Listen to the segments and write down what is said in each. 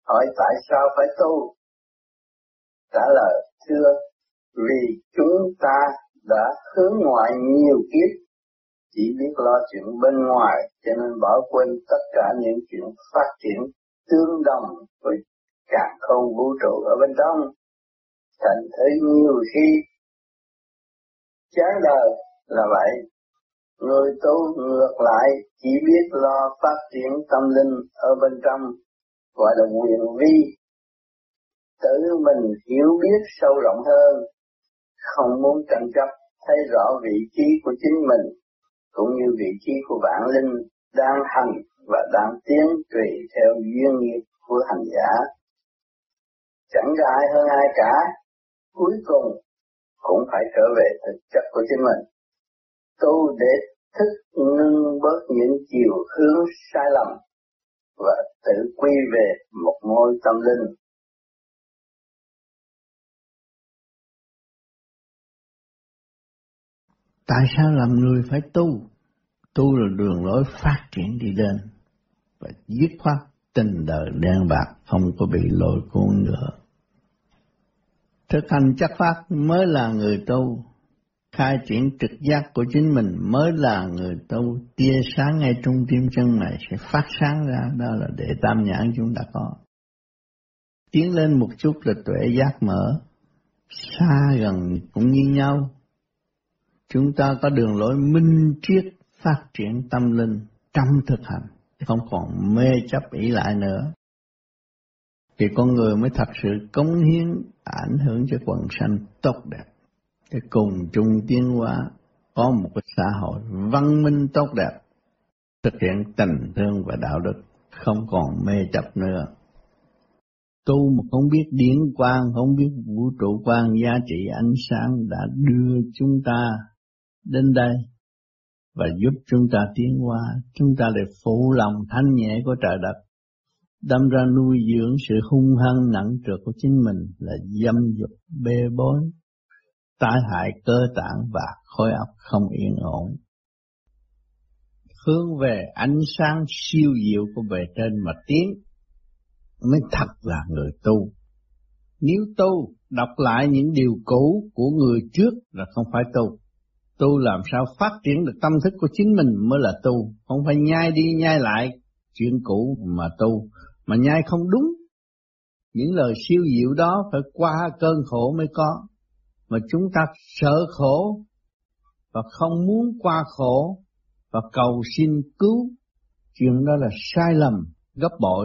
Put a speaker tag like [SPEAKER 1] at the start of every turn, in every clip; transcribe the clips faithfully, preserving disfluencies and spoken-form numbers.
[SPEAKER 1] Hỏi tại sao phải tu? Trả lời, thưa, vì chúng ta đã hướng ngoại nhiều kiếp, chỉ biết lo chuyện bên ngoài, cho nên bỏ quên tất cả những chuyện phát triển tương đồng với càn khôn vũ trụ ở bên trong. Thành thử nhiều khi chán đời là vậy. Người tu ngược lại chỉ biết lo phát triển tâm linh ở bên trong, gọi là quyền vi. Tự mình hiểu biết sâu rộng hơn, không muốn tranh chấp, thấy rõ vị trí của chính mình, cũng như vị trí của vạn linh đang hành và đang tiến tùy theo duyên nghiệp của hành giả. Chẳng có ai hơn ai cả, cuối cùng cũng phải trở về thực chất của chính mình. Tu để thức ngưng bớt những chiều hướng sai lầm và tự quy về một ngôi tâm linh.
[SPEAKER 2] Tại sao làm người phải tu? Tu là đường lối phát triển đi lên và dứt khoát tình đời đen bạc, không có bị lôi cuốn nữa. Thực hành chất phát mới là người tu. Khai triển trực giác của chính mình mới là người tu. Tia sáng ngay trung tim chân mày sẽ phát sáng ra, đó là đệ tam nhãn chúng ta có. Tiến lên một chút là tuệ giác mở, xa gần cũng như nhau. Chúng ta có đường lối minh triết phát triển tâm linh trong thực hành, không còn mê chấp ý lại nữa. Thì con người mới thật sự cống hiến ảnh hưởng cho quần sanh tốt đẹp, để cùng chung tiến hóa, có một cái xã hội văn minh tốt đẹp, thực hiện tình thương và đạo đức, không còn mê chấp nữa. Tu mà không biết điển quang, không biết vũ trụ quang, giá trị ánh sáng đã đưa chúng ta đến đây và giúp chúng ta tiến hóa. Chúng ta để phụ lòng thanh nhẹ của trời đất, đâm ra nuôi dưỡng sự hung hăng nặng trược của chính mình là dâm dục bê bối, tai hại cơ tạng và khối óc không yên ổn. Hướng về ánh sáng siêu diệu của bề trên mà tiến mới thật là người tu. Nếu tu đọc lại những điều cũ của người trước là không phải tu. Tu làm sao phát triển được tâm thức của chính mình mới là tu, không phải nhai đi nhai lại chuyện cũ mà tu, mà nhai không đúng. Những lời siêu diệu đó phải qua cơn khổ mới có, mà chúng ta sợ khổ và không muốn qua khổ và cầu xin cứu, chuyện đó là sai lầm gấp bội.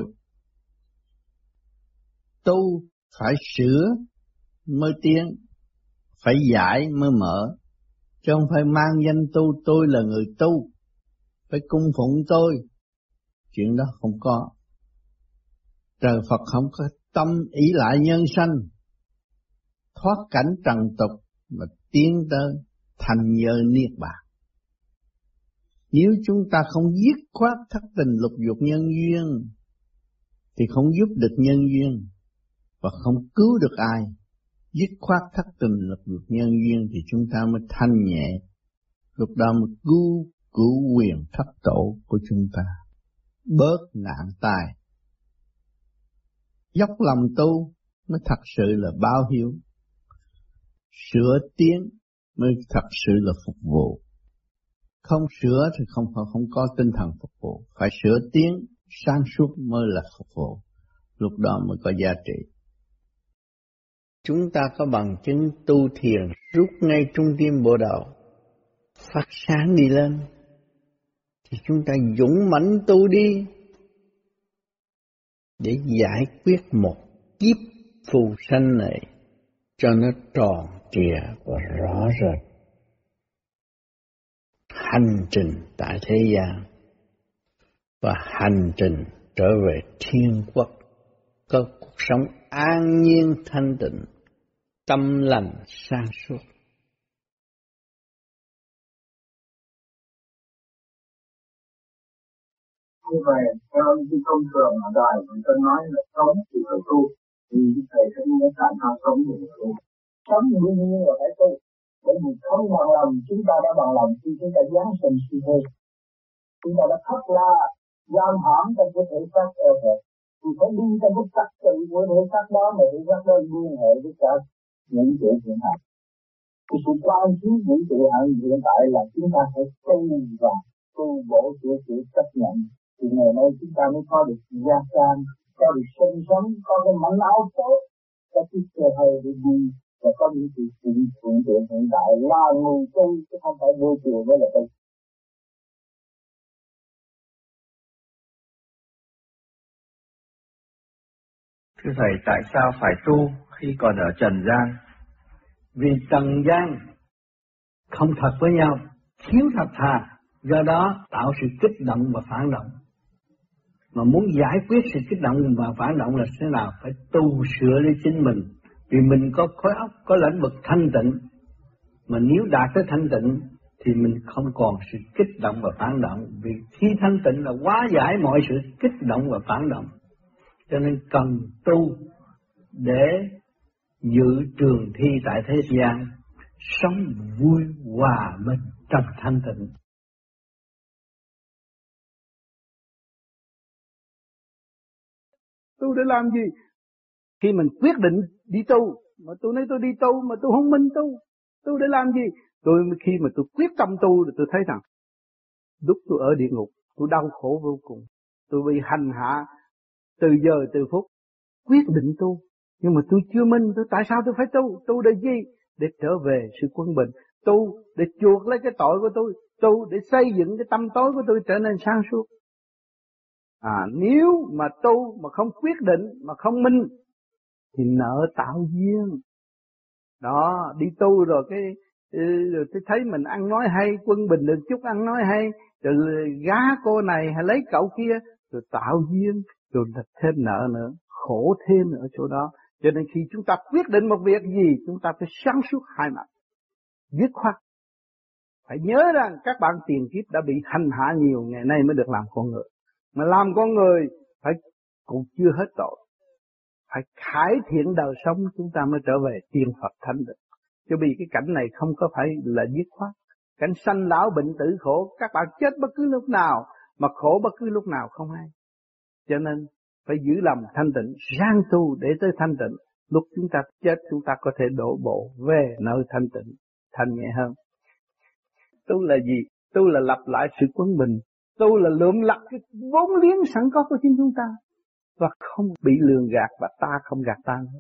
[SPEAKER 2] Tu phải sửa mới tiến, phải giải mới mở, chứ không phải mang danh tu tôi là người tu, phải cung phụng tôi. Chuyện đó không có. Trời Phật không có tâm ý lại nhân sanh, thoát cảnh trần tục mà tiến tới thành nhờ niết bàn. Nếu chúng ta không dứt khoát thất tình lục dục nhân duyên thì không giúp được nhân duyên và không cứu được ai. Dứt khoát thất tình lục dục nhân duyên thì chúng ta mới thanh nhẹ, lúc đó mới cứu cứu quyền thất tổ của chúng ta, bớt nạn tai. Dốc lòng tu mới thật sự là báo hiếu, sửa tiến mới thật sự là phục vụ. Không sửa thì không không có tinh thần phục vụ, phải sửa tiến sáng suốt mới là phục vụ, lúc đó mới có giá trị. Chúng ta có bằng chứng tu thiền rút ngay trung tim bộ đầu, phát sáng đi lên, thì chúng ta dũng mãnh tu đi để giải quyết một kiếp phù sanh này cho nó tròn trịa và rõ rệt. Hành trình tại thế gian và hành trình trở về thiên quốc, có cuộc sống an nhiên thanh tịnh, tâm lành sáng suốt.
[SPEAKER 1] Như vậy, theo cái thông thường ở đời người ta nói là sống thì phải tu, thì thầy sẽ nói tại sao sống thì phải tu. Sống đương nhiên là phải tu, bởi vì không bằng lòng chúng ta đã bằng lòng khi chúng ta giáng sinh suy thế. Chúng ta đã thất la, giam hãm trong cái thể xác eo hẹp, thì phải đi trong cái trật tự của thể xác đó mà thể xác đó liên hệ với cả những chuyện hiện tại. Cái sự quan chiếu những chuyện hiện tại là chúng ta phải tu và tu bổ sửa chữa chấp nhận, thì ngày nay chúng ta mới có được gia can, có được sinh sống, có cái mảnh áo tốt, có chiếc xe hơi để đi, và có những sự chuyện hiện tượng hiện tại là người tu chứ không phải vô chùa với là tu.
[SPEAKER 2] Thưa Thầy, tại sao phải tu khi còn ở trần gian? Vì trần gian không thật với nhau, thiếu thật thà, do đó tạo sự kích động và phản động. Mà muốn giải quyết sự kích động và phản động là thế nào? Phải tu sửa lấy chính mình. Vì mình có khối óc, có lĩnh vực thanh tịnh. Mà nếu đạt tới thanh tịnh thì mình không còn sự kích động và phản động. Vì khi thanh tịnh là hóa giải mọi sự kích động và phản động. Cho nên cần tu để giữ trường thi tại thế gian, sống vui hòa bình trong thanh tịnh.
[SPEAKER 3] Tu để làm gì? Khi mình quyết định đi tu, mà tôi nói tôi đi tu mà tôi không minh tu, tu để làm gì? Tôi khi mà tôi quyết tâm tu thì tôi thấy rằng lúc tôi ở địa ngục tôi đau khổ vô cùng, tôi bị hành hạ từ giờ từ phút. Quyết định tu, nhưng mà tôi chưa minh, tôi tại sao tôi phải tu? Tu để gì? Để trở về sự quân bình. Tu để chuộc lấy cái tội của tôi, tu để xây dựng cái tâm tối của tôi trở nên sáng suốt. À, nếu mà tu mà không quyết định, mà không minh thì nợ tạo duyên. Đó, đi tu rồi cái rồi tôi thấy mình ăn nói hay, quân bình được chút ăn nói hay, rồi gá cô này hay lấy cậu kia, rồi tạo duyên, rồi đặt thêm nợ nữa, khổ thêm ở chỗ đó. Cho nên khi chúng ta quyết định một việc gì, chúng ta phải sáng suốt hai mặt, dứt khoát. Phải nhớ rằng các bạn tiền kiếp đã bị hành hạ nhiều, ngày nay mới được làm con người. Mà làm con người phải cũng chưa hết tội, phải cải thiện đời sống chúng ta mới trở về tiên Phật thanh định. Chứ vì cái cảnh này không có phải là dứt khoát. Cảnh sanh lão bệnh tử khổ, các bạn chết bất cứ lúc nào, mà khổ bất cứ lúc nào không hay. Cho nên phải giữ lòng thanh tịnh, ráng tu để tới thanh tịnh. Lúc chúng ta chết chúng ta có thể đổ bộ về nơi thanh tịnh, thanh nhẹ hơn. Tu là gì? Tu là lặp lại sự quân bình. Tu là lượm lặt cái vốn liếng sẵn có của chính chúng ta, và không bị lường gạt, và ta không gạt ta nữa.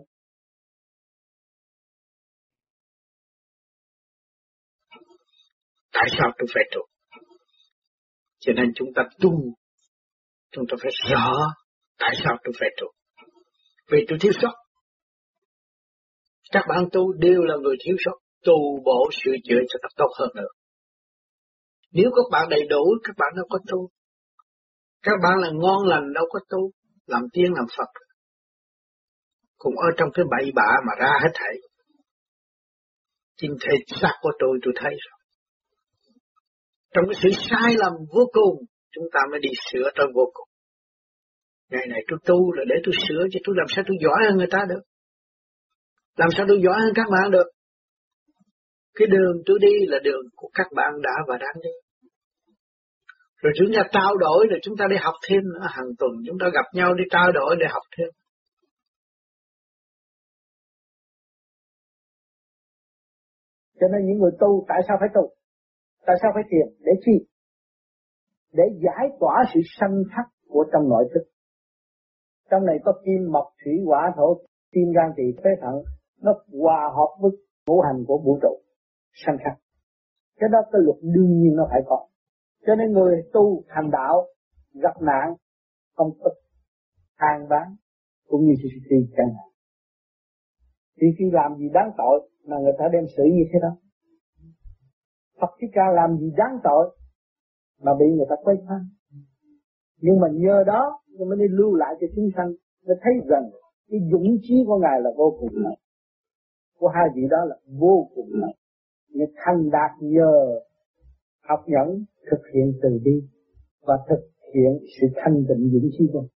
[SPEAKER 4] Tại sao tôi phải tu? Cho nên chúng ta tu, chúng ta phải rõ tại sao tôi phải tu. Vì tôi thiếu sót. Các bạn tu đều là người thiếu sót, tu bổ sửa chữa cho ta tốt hơn nữa. Nếu các bạn đầy đủ, các bạn đâu có tu. Các bạn là ngon lành đâu có tu, làm tiên làm Phật. Cũng ở trong cái bậy bạ mà ra hết thảy. Chính thể xác của tôi tôi thấy rồi. Trong cái sự sai lầm vô cùng, chúng ta mới đi sửa tới vô cùng. Ngày này tôi tu là để tôi sửa, chứ tôi làm sao tôi giỏi hơn người ta được. Làm sao tôi giỏi hơn các bạn được. Cái đường tôi đi là đường của các bạn đã và đang đi. Rồi chúng ta trao đổi, rồi chúng ta đi học thêm nữa. Hàng tuần chúng ta gặp nhau đi trao đổi để học thêm.
[SPEAKER 1] Cho nên những người tu tại sao phải tu? Tại sao phải thiền? Để chi? Để giải tỏa sự sanh khắc của trong nội thức. Trong này có kim, mộc, thủy, hỏa, thổ, tim, gan, tỳ, phế, thận. Nó hòa hợp với ngũ hành của vũ trụ, sanh khắc. Cái đó cái luật đương nhiên nó phải có. Cho nên người tu thành đạo gặp nạn không có than vãn cũng như sự suy chẳng hạn. Thì khi làm gì đáng tội mà người ta đem xử như thế đó. Phật Thích Ca làm gì đáng tội mà bị người ta quấy phá. Nhưng mà nhờ đó người mới đi lưu lại cho chúng sanh, mới thấy rằng cái dũng chí của Ngài là vô cùng lớn, của hai vị đó là vô cùng lớn. Người thành đạt nhờ học nhẫn, thực hiện từ bi và thực hiện sự thanh tịnh dũng chí của.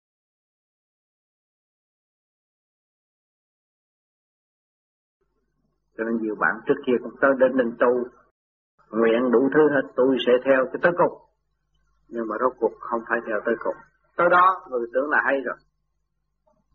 [SPEAKER 4] Cho nên nhiều bạn trước kia cũng tới đến đình tu, nguyện đủ thứ hết, tôi sẽ theo cái tới cùng. Nhưng mà rốt cuộc không phải theo tới cùng. Tới đó người tưởng là hay rồi,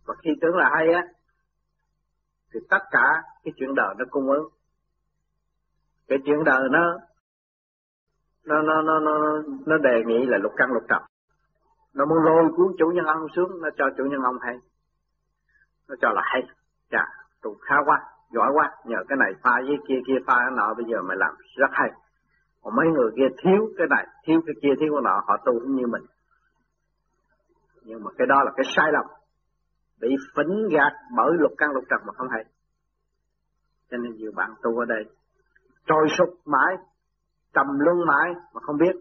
[SPEAKER 4] Và khi tưởng là hay á, thì tất cả cái chuyện đời nó cung ứng. Cái chuyện đời nó nó nó nó nó, nó đề nghị là lục căn lục trần. Nó muốn lôi cuốn chủ nhân ông xuống, nó cho chủ nhân ông hay. Nó cho là hay. Chà, tôi khá quá, giỏi quá, nhờ cái này pha với kia, kia pha cái nọ, bây giờ mày làm rất hay. Còn mấy người kia thiếu cái này, thiếu cái kia, thiếu cái nọ, họ tu cũng như mình. Nhưng mà cái đó là cái sai lầm, bị phỉnh gạt bởi lục căn lục trần mà không hay. Cho nên nhiều bạn tu ở đây trôi sụp mãi, trầm luân mãi mà không biết.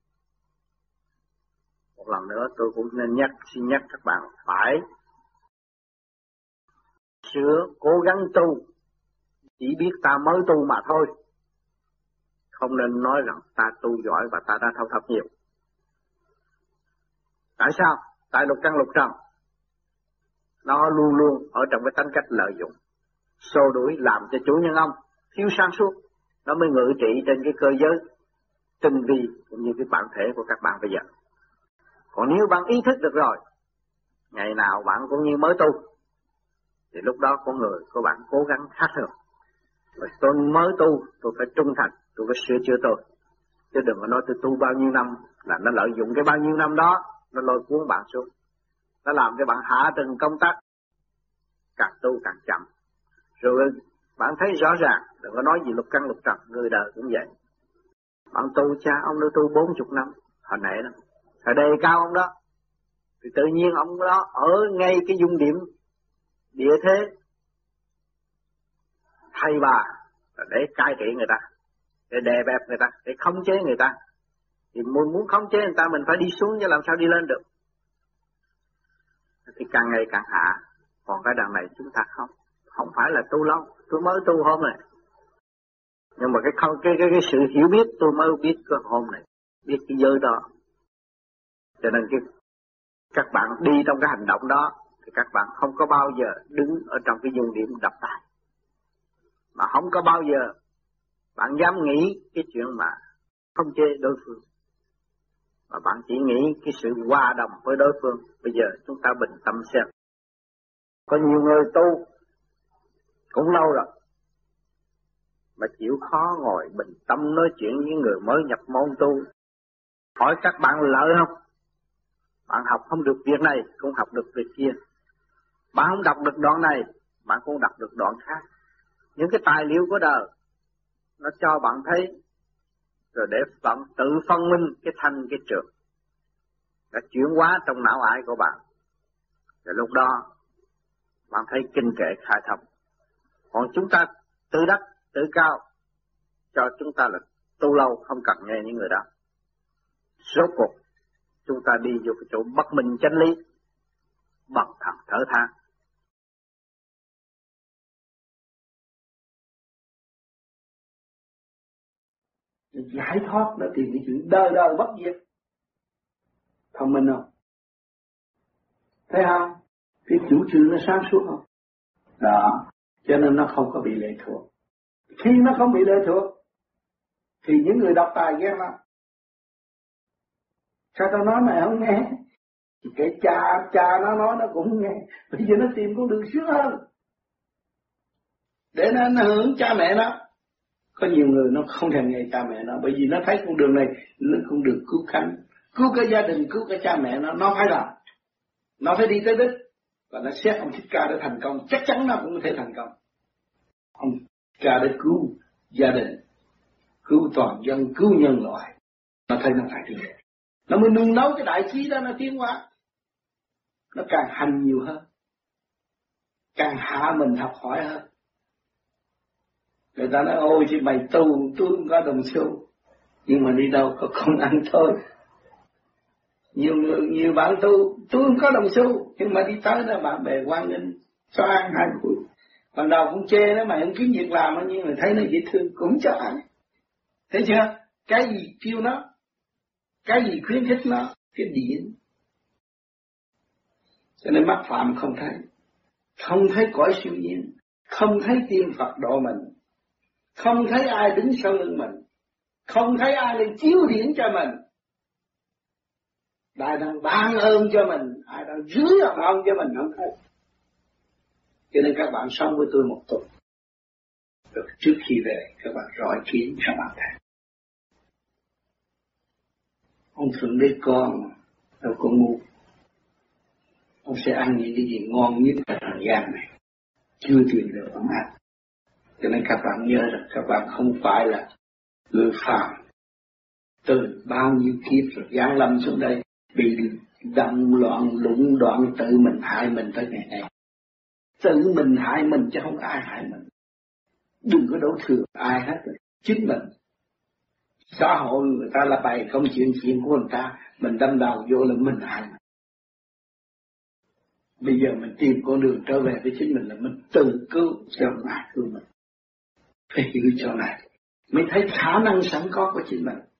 [SPEAKER 4] Một lần nữa tôi cũng nên nhắc, xin nhắc các bạn phải sửa, cố gắng tu. Chỉ biết ta mới tu mà thôi. Không nên nói rằng ta tu giỏi và ta đã thâu thập nhiều. Tại sao? Tại lục căn lục trần nó luôn luôn ở trong cái tánh cách lợi dụng, xô đuổi làm cho chủ nhân ông thiếu sáng suốt. Nó mới ngự trị trên cái cơ giới tinh vi cũng như cái bản thể của các bạn bây giờ. Còn nếu bạn ý thức được rồi, ngày nào bạn cũng như mới tu, thì lúc đó con người của bạn cố gắng khác hơn. Rồi tôi mới tu, tôi phải trung thành, tôi phải sửa chữa tôi. Chứ đừng có nói tôi tu bao nhiêu năm là nó lợi dụng cái bao nhiêu năm đó, nó lôi cuốn bạn xuống. Nó làm cho bạn hạ từng công tác, càng tu càng chậm. Rồi bạn thấy rõ ràng, đừng có nói gì lục căn lục trần, người đời cũng vậy. Bạn tu cha, ông đã tu bốn chục năm, họ nể lắm. Họ đề cao ông đó. Thì tự nhiên ông đó ở ngay cái dung điểm địa thế thầy bà để cai trị người ta, để đè bẹp người ta, để khống chế người ta. Thì muốn muốn khống chế người ta mình phải đi xuống chứ làm sao đi lên được. Thì càng ngày càng hạ. Còn cái đằng này chúng ta không. Không phải là tu lâu, tôi mới tu hôm này. Nhưng mà cái không cái cái cái sự hiểu biết tôi mới biết cái hôm này, biết cái giới đó. Cho nên cái các bạn đi trong cái hành động đó thì các bạn không có bao giờ đứng ở trong cái dung điểm độc tài. Mà không có bao giờ bạn dám nghĩ cái chuyện mà không chế đối phương. Mà bạn chỉ nghĩ cái sự hòa đồng với đối phương. Bây giờ chúng ta bình tâm xem. Có nhiều người tu cũng lâu rồi mà chịu khó ngồi bình tâm nói chuyện với người mới nhập môn tu. Hỏi các bạn lợi không? Bạn học không được việc này, cũng học được việc kia. Bạn không đọc được đoạn này, bạn cũng đọc được đoạn khác. Những cái tài liệu của đời nó cho bạn thấy, rồi để bạn tự phân minh cái thanh cái trượt, đã chuyển hóa trong não ải của bạn. Rồi lúc đó bạn thấy kinh kệ khai thông. Còn chúng ta tự đắc, tự cao, cho chúng ta là tu lâu không cần nghe những người đó. Rốt cuộc chúng ta đi vô cái chỗ bất minh chánh lý, bằng thẳng thở than.
[SPEAKER 3] Giải thoát là tìm cái chuyện đời đời bất diệt. Thông minh không? Thấy không? Cái chủ trương nó sáng suốt không? Đó. Cho nên nó không có bị lệ thuộc. Khi nó không bị lệ thuộc thì những người độc tài ghen lắm. Sao tao nói mày không nghe? Thì cái cha cha nó nói nó cũng không nghe. Bây giờ nó tìm con đường sướng hơn để nó ảnh hưởng cha mẹ nó. Có nhiều người nó không thèm nghe cha mẹ nó, bởi vì nó thấy con đường này nó con đường cứu cánh, cứu cái gia đình, cứu cái cha mẹ nó, nó phải làm, nó phải đi tới đích. Và nó xét ông Thích Ca để thành công, chắc chắn nó cũng có thể thành công. Ông Ca để cứu gia đình, cứu toàn dân, cứu nhân loại, nó thấy nó phải đi. Nó mới nung nấu cái đại trí đó, nó tiến hóa. Nó càng hành nhiều hơn, càng hạ mình học hỏi hơn. Người ta nói ôi chứ mày tu, tôi không có đồng xu. Nhưng mà đi đâu có công ăn thôi. Nhiều người, nhiều bạn tu, tôi không có đồng xu. Nhưng mà đi tới đó bạn bè quan nghênh, cho ăn hai buổi. Ban đầu cũng chê nó mày không kiếm việc làm, nhưng mà thấy nó dễ thương cũng cho ăn. Thấy chưa? Cái gì kêu nó, cái gì khuyến khích nó, cái điển. Cho nên mắt phạm không thấy. Không thấy cõi siêu nhiên, không thấy tiên Phật độ mình. Không thấy ai đứng sau lưng mình, không thấy ai lên chiếu điển cho mình. Ai đang ban ơn cho mình, ai đang rưới hồng ân cho mình không thấy. Cho nên các bạn sống với tôi một tuần. Rồi trước khi về các bạn rọi kiến các bạn thấy. Ông Thượng Đế con đâu có ngu. Ông sẽ ăn những cái gì ngon nhất ở trần gian này. Chưa tìm được ông ăn. Cho nên các bạn nhớ rằng các bạn không phải là người phàm. Từ bao nhiêu kiếp rồi giáng lâm xuống đây bị động loạn lũng đoạn tự mình hại mình tới ngày nay. Tự mình hại mình chứ không ai hại mình. Đừng có đổ thừa ai hết. Chính mình. Xã hội người ta là bày công chuyện chuyện của người ta. Mình đâm đầu vô là mình hại mình. Bây giờ mình tìm con đường trở về với chính mình là mình tự cứu cho ai cứu mình. Phải hiểu chỗ này. Mới thấy khả năng sẵn có của chính mình.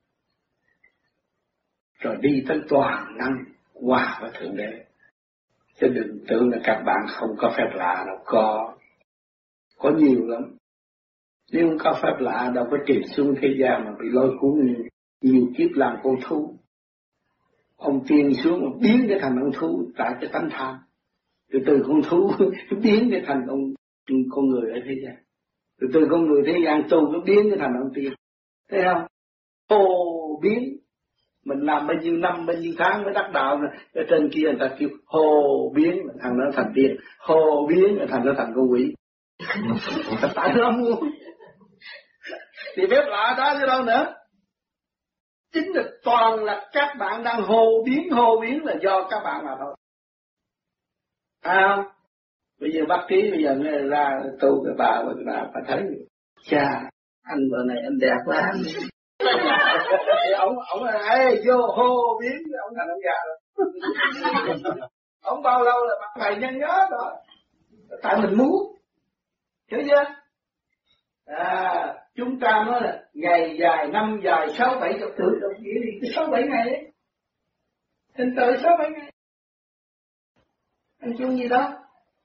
[SPEAKER 3] Rồi đi tới toàn năng hòa với Thượng Đế. Chứ đừng tưởng là các bạn không có phép lạ đâu. Có. Có nhiều lắm. Nếu không có phép lạ đâu có trượt xuống thế gian mà bị lôi cuốn nhiều, nhiều kiếp làm con thú. Ông tiên xuống mà biến cái thành ông thú tại cái tánh tham. Từ từ con thú biến cái thành ông con người ở thế gian. Từ từ con người thế gian tu nó biến cái thành ông tiên. Thấy không? Hồ biến. Mình làm bao nhiêu năm, bao nhiêu tháng mới đắc đạo rồi. Ở trên kia người ta kêu hồ biến, thằng nó thành tiên. Hồ biến, thằng nó thành con quỷ. Tại nó muốn. Thì phép lạ đó chứ đâu nữa. Chính là toàn là các bạn đang hồ biến, hồ biến là do các bạn mà thôi. À, bây giờ bác trí bây giờ nghe ra tu cái bà và cái bà phải thấy. Chà, anh vợ này anh đẹp quá. Thì ông ông là ê vô hô biến ông thành ông già rồi. Ông bao lâu là bắt thầy nhân nhớ rồi. Tại mình muốn. Hiểu chưa? À, chúng ta nói là ngày dài, năm dài, sáu bảy chục tuổi đồng nghĩa đi cái sáu bảy ngày ấy. Tình tới sáu bảy ngày. Anh chung gì đó.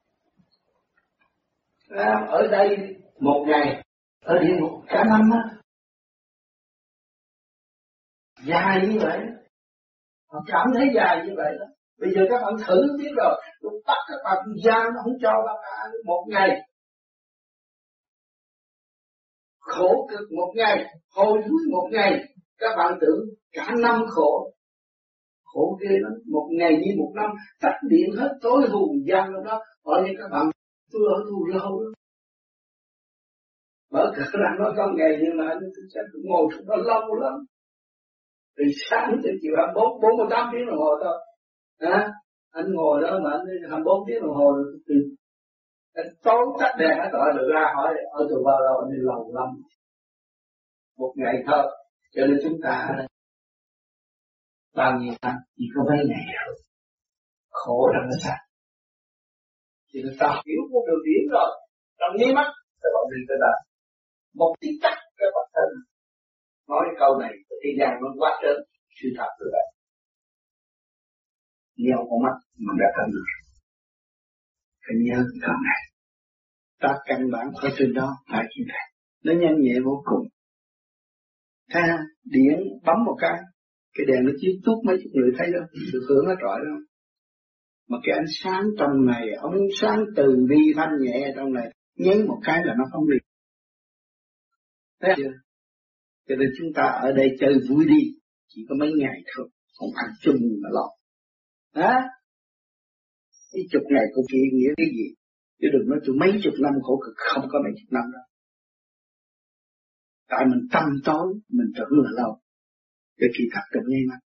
[SPEAKER 3] À, ở đây một ngày, ở địa ngục cả năm á. Dài như vậy. Họ cảm thấy dài như vậy đó. Bây giờ các bạn thử biết rồi. Lúc bắt các bạn giam nó không cho các bạn một ngày. Khổ cực một ngày. Hồi đuối một ngày. Các bạn tưởng cả năm khổ. Khổ ghê lắm. Một ngày như một năm. Tắt điện hết tối hùn giam trong đó. Hỏi như các bạn. Tôi ở tù lâu lắm. Mở cửa ra nói con ngày nhưng mà anh sẽ ngồi trong đó lâu lắm. Từ sáng tới chiều hai mươi bốn, bốn mươi tám tiếng đồng hồ thôi. À, anh ngồi đó mà anh hai mươi bốn tiếng đồng hồ rồi. Từ anh tối tắt đèn hết rồi được ra hỏi ở từ bao lâu anh đi lâu lắm. Một ngày thôi. Cho nên chúng ta bao nhiêu năm chỉ có mấy ngày thôi. Khổ rằng nó sao. Thì nó sao hiểu một đường điển rồi. Trong nháy mắt các bạn đi tới đó. Một tí tắc các bạn thân. Nói câu này thế gian nó quá trớn. Sự thật rồi đấy. Nheo con mắt mà đã thân được. Phải nhớ cái câu này. Ta căn bản ở trên đó phải như vậy. Nó nhanh nhẹ vô cùng. Ha, điện bấm một cái. Cái đèn nó chiếu tuốt mấy chục người thấy đâu. Được hưởng hết rõ đâu. Mà cái ánh sáng trong này, ống sáng từ bi thanh nhẹ trong này, nháy một cái là nó không đi. Thấy chưa? Cho nên chúng ta ở đây chơi vui đi, chỉ có mấy ngày thôi, không ăn chung mà lo. Hả? Mấy chục ngày của kia nghĩa cái gì? Chứ đừng nói tôi mấy chục năm khổ cực, không có mấy chục năm đâu. Tại mình tâm tối, mình tưởng là lâu. Để kỳ thật trong ngay mắt.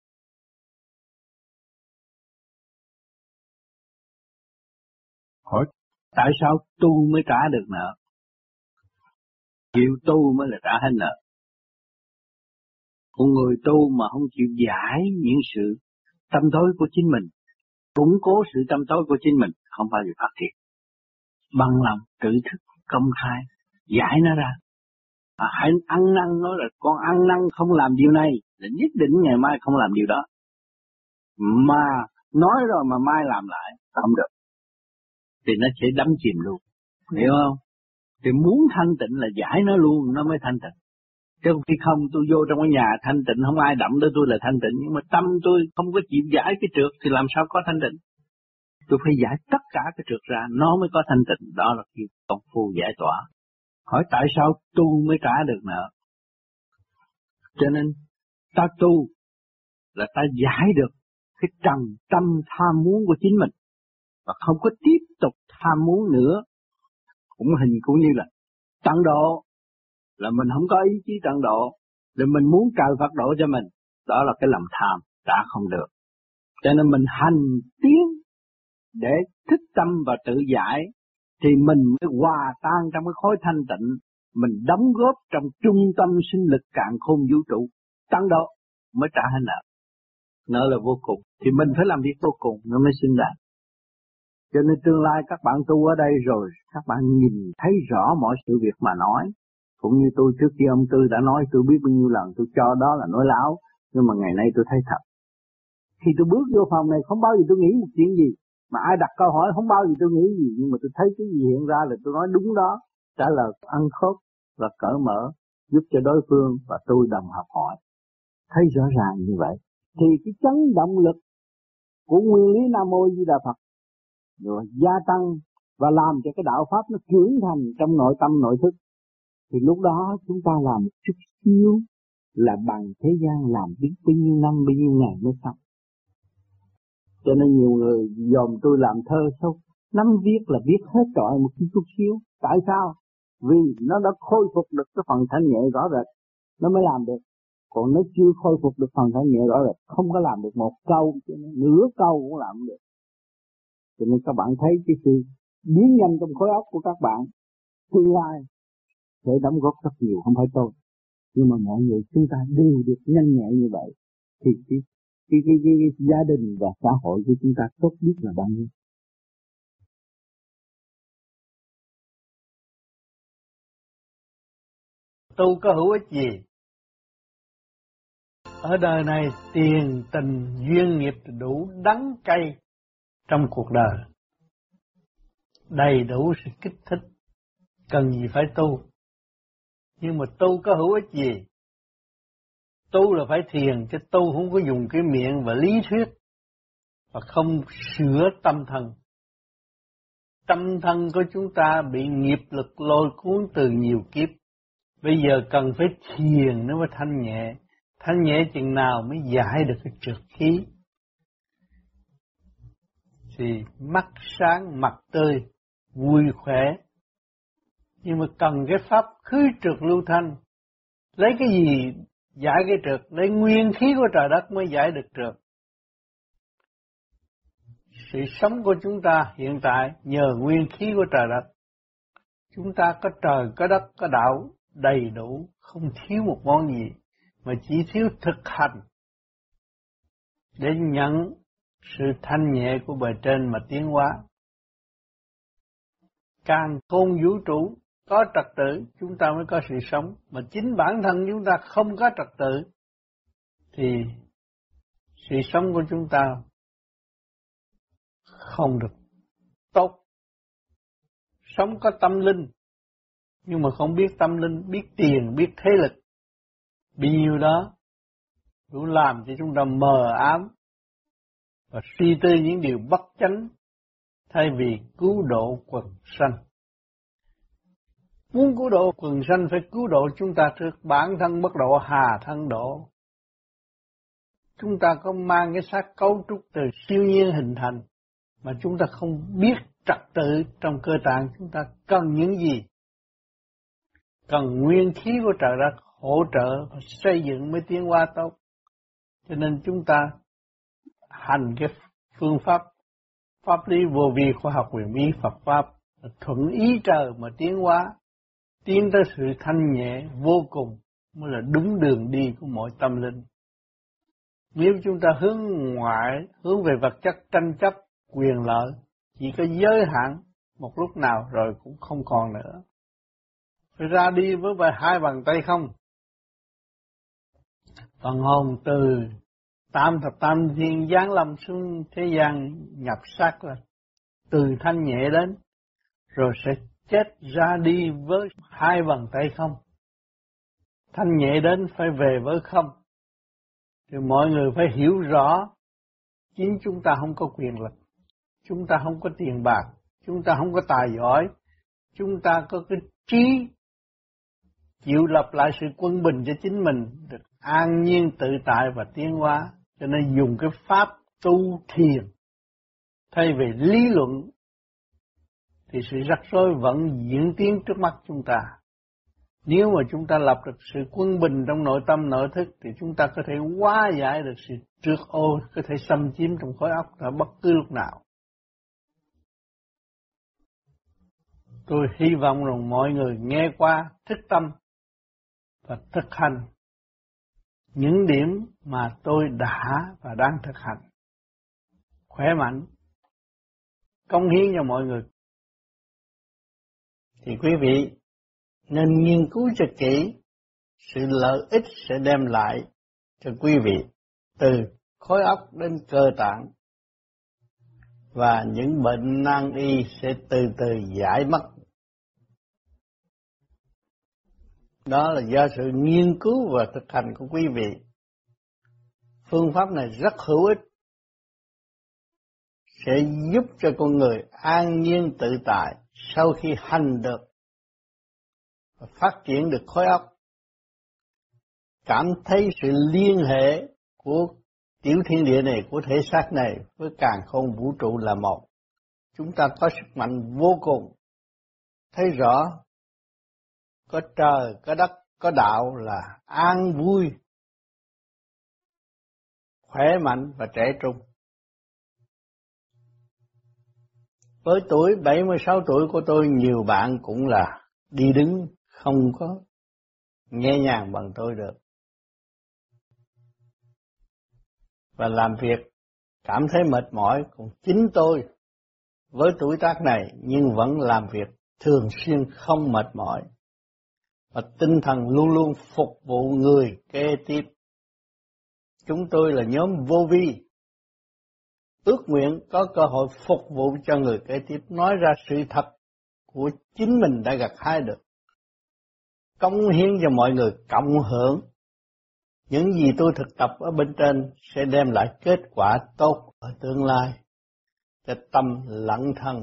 [SPEAKER 2] Hỏi tại sao tu mới trả được nợ? Chịu tu mới là trả hết nợ. Một người tu mà không chịu giải những sự tâm tối của chính mình, củng cố sự tâm tối của chính mình, không bao giờ phát triển. Bằng lòng, tự thức, công khai, giải nó ra. À, hãy ăn năn nói là con ăn năn không làm điều này, là nhất định ngày mai không làm điều đó. Mà nói rồi mà mai làm lại, không được. Thì nó sẽ đắm chìm luôn, hiểu không? Thì muốn thanh tịnh là giải nó luôn, nó mới thanh tịnh. Chứ khi không tôi vô trong cái nhà thanh tịnh, không ai động tới tôi là thanh tịnh. Nhưng mà tâm tôi không có chịu giải cái trượt thì làm sao có thanh tịnh.
[SPEAKER 3] tôi phải giải tất cả cái trượt ra, nó mới có thanh tịnh. Đó là khi công phu giải tỏa. Hỏi tại sao tu mới trả được nợ? Cho nên ta tu là ta giải được cái trần tâm tham muốn của chính mình, và không có tiếp tục tham muốn nữa. Cũng hình cũng như là tận độ, là mình không có ý chí tận độ, để mình muốn trời Phật độ cho mình. Đó là cái lòng tham, trả không được. Cho nên mình hành tiến để thức tâm và tự giải, thì mình mới hòa tan trong cái khối thanh tịnh. Mình đóng góp trong trung tâm sinh lực càn khôn vũ trụ, tăng độ mới trả hết nợ. Nợ là vô cùng, thì mình phải làm việc vô cùng nó mới sinh ra. Cho nên tương lai các bạn tu ở đây rồi, các bạn nhìn thấy rõ mọi sự việc mà nói. Cũng như tôi trước kia ông Tư đã nói, tôi biết bao nhiêu lần tôi cho đó là nói láo, nhưng mà ngày nay tôi thấy thật. Khi tôi bước vô phòng này không bao giờ tôi nghĩ một chuyện gì, mà ai đặt câu hỏi không bao giờ tôi nghĩ gì, nhưng mà tôi thấy cái gì hiện ra là tôi nói đúng đó, trả lời ăn khớp và cởi mở, giúp cho đối phương và tôi đồng học hỏi. Thấy rõ ràng như vậy, thì cái chấn động lực của nguyên lý Nam Mô Di Đà Phật rồi gia tăng và làm cho cái đạo pháp nó trưởng thành trong nội tâm nội thức. Thì lúc đó chúng ta làm một chút xíu là bằng thế gian làm biết bao nhiêu năm, bao nhiêu ngày mới xong. Cho nên nhiều người dòm tôi làm thơ sao năm viết là viết hết trọi một chút xíu. Tại sao? Vì nó đã khôi phục được cái phần thanh nhẹ rõ rệt, nó mới làm được. Còn nó chưa khôi phục được phần thanh nhẹ rõ rệt, không có làm được một câu, nửa câu cũng làm được. Cho nên các bạn thấy cái sự biến nhanh trong khối óc của các bạn tương lai sẽ đóng góp rất nhiều, không phải tôi. Nhưng mà mọi người chúng ta đều được nhanh nhẹ như vậy, thì cái, cái, cái, cái, cái gia đình và xã hội của chúng ta tốt nhất là bao nhiêu.
[SPEAKER 2] Tu có hữu ích gì? Ở đời này tiền tình duyên nghiệp đủ đắng cay trong cuộc đời, đầy đủ sự kích thích, cần gì phải tu. Nhưng mà tu có hữu ích gì? Tu là phải thiền, chứ tu không có dùng cái miệng và lý thuyết, và không sửa tâm thần. Tâm thân của chúng ta bị nghiệp lực lôi cuốn từ nhiều kiếp. Bây giờ cần phải thiền nó mới thanh nhẹ. Thanh nhẹ chừng nào mới giải được cái trượt khí. Thì mắt sáng, mặt tươi, vui khỏe. Nhưng mà cần cái pháp khứ trượt lưu thanh. Lấy cái gì giải cái trượt? Lấy nguyên khí của trời đất mới giải được trượt. Sự sống của chúng ta hiện tại nhờ nguyên khí của trời đất. Chúng ta có trời, có đất, có đạo đầy đủ, không thiếu một món gì, mà chỉ thiếu thực hành để nhận sự thanh nhẹ của bề trên mà tiến hóa. Càng khôn vũ trụ có trật tự, chúng ta mới có sự sống. Mà chính bản thân chúng ta không có trật tự, thì sự sống của chúng ta không được tốt. Sống có tâm linh, nhưng mà không biết tâm linh, biết tiền, biết thế lực, bao nhiêu đó đủ làm cho chúng ta mờ ám và suy tư những điều bất chánh, thay vì cứu độ quần sanh. Muốn cứu độ quần sanh phải cứu độ chúng ta trước, bản thân bất độ hà thân độ. Chúng ta có mang cái xác cấu trúc từ siêu nhiên hình thành, mà chúng ta không biết trật tự trong cơ tạng chúng ta cần những gì. Cần nguyên khí của trời đất hỗ trợ và xây dựng mới tiến hóa tốt. Cho nên chúng ta hành cái phương pháp pháp lý vô vi khoa học huyền bí Phật pháp thuận ý trời mà tiến hóa, tiến tới sự thanh nhẹ vô cùng mới là đúng đường đi của mọi tâm linh. Nếu chúng ta hướng ngoại, hướng về vật chất, tranh chấp quyền lợi, chỉ có giới hạn một lúc nào rồi cũng không còn nữa. Phải ra đi với bài hai bàn tay không. Phần hồn từ tam thập tam thiên giáng lâm xuống thế gian nhập xác là từ thanh nhẹ đến, rồi sẽ chết ra đi với hai bàn tay không. Thanh nhẹ đến phải về với không. Thì mọi người phải hiểu rõ chính chúng ta không có quyền lực. chúng ta không có tiền bạc, chúng ta không có tài giỏi, chúng ta có cái trí chịu lập lại sự quân bình cho chính mình, được an nhiên tự tại và tiến hóa, cho nên dùng cái pháp tu thiền thay vì lý luận thì sự rắc rối vẫn diễn tiến trước mắt chúng ta. Nếu mà chúng ta lập được sự quân bình trong nội tâm nội thức thì chúng ta có thể hóa giải được sự trượt ô có thể xâm chiếm trong khối óc ở bất cứ lúc nào. Tôi hy vọng rằng mọi người nghe qua thức tâm và thực hành những điểm mà tôi đã và đang thực hành. Khỏe mạnh, cống hiến cho mọi người. Thì quý vị nên nghiên cứu cho kỹ sự lợi ích sẽ đem lại cho quý vị từ khối óc đến cơ tạng, và những bệnh nan y sẽ từ từ giải mất. Đó là do sự nghiên cứu và thực hành của quý vị. Phương pháp này rất hữu ích, sẽ giúp cho con người an nhiên tự tại sau khi hành được và phát triển được khối óc, cảm thấy sự liên hệ của tiểu thiên địa này, của thể xác này với càn khôn vũ trụ là một. Chúng ta có sức mạnh vô cùng, thấy rõ có trời, có đất, có đạo là an vui, khỏe mạnh và trẻ trung. Với tuổi bảy mươi sáu tuổi của tôi, nhiều bạn cũng là đi đứng không có nhẹ nhàng bằng tôi được. Và làm việc cảm thấy mệt mỏi, còn chính tôi với tuổi tác này nhưng vẫn làm việc thường xuyên không mệt mỏi. Và tinh thần luôn luôn phục vụ người kế tiếp. Chúng tôi là nhóm vô vi, ước nguyện có cơ hội phục vụ cho người kế tiếp, nói ra sự thật của chính mình đã gặt hái được, cống hiến cho mọi người cộng hưởng. Những gì tôi thực tập ở bên trên sẽ đem lại kết quả tốt ở tương lai cho tâm lẫn thân.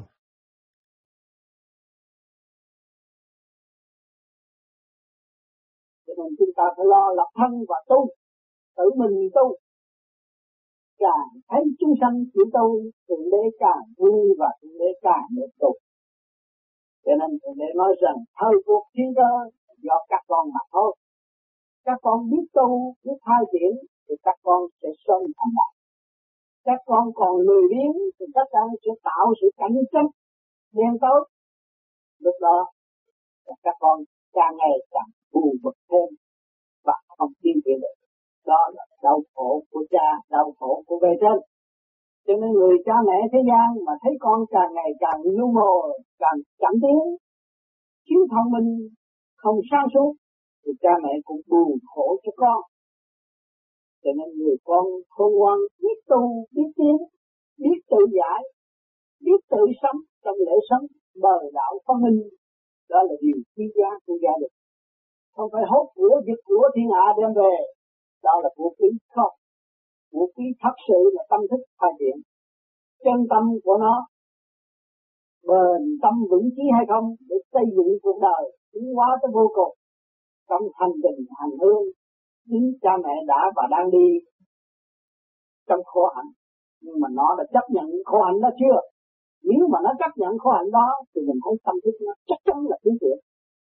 [SPEAKER 5] Cho nên chúng ta phải lo lập thân và tu, tự mình tu. Càng thấy chúng sanh chịu tu, Thượng Đế càng vui và Thượng Đế càng được tu. Cho nên Thượng Đế nói rằng thời cuộc thiên cơ do các con mà thôi. Các con biết tu, biết khai triển thì các con sẽ sớm thành đạt. Các con còn lười biếng thì các con sẽ tạo sự cạnh tranh đen tối. Lúc đó các con càng ngày càng buồn bực thêm và không tiến triển được. Đó là đau khổ của cha, đau khổ của bề trên. Cho nên người cha mẹ thế gian mà thấy con càng ngày càng ngu mồ, càng chậm tiến, thiếu thông minh, không sáng suốt, thì cha mẹ cũng buồn khổ cho con. Cho nên người con khôn ngoan biết tu, biết tiến, biết tự giải, biết tự sống trong lễ sống bờ đạo phân minh. Đó là điều quý giá của gia đình. Không phải hốt của giật của thiên hạ đem về. Đó là vũ khí không. Vũ khí thật sự là tâm thức phát triển. Chân tâm của nó bền tâm vững chí hay không để xây dựng cuộc đời tiến hóa tới vô cùng. Trong hành trình hành hương, chính cha mẹ đã và đang đi trong khổ hạnh. Nhưng mà nó đã chấp nhận khổ hạnh đó chưa? Nếu mà nó chấp nhận khổ hạnh đó thì mình thấy tâm thức nó chắc chắn là tiến triển.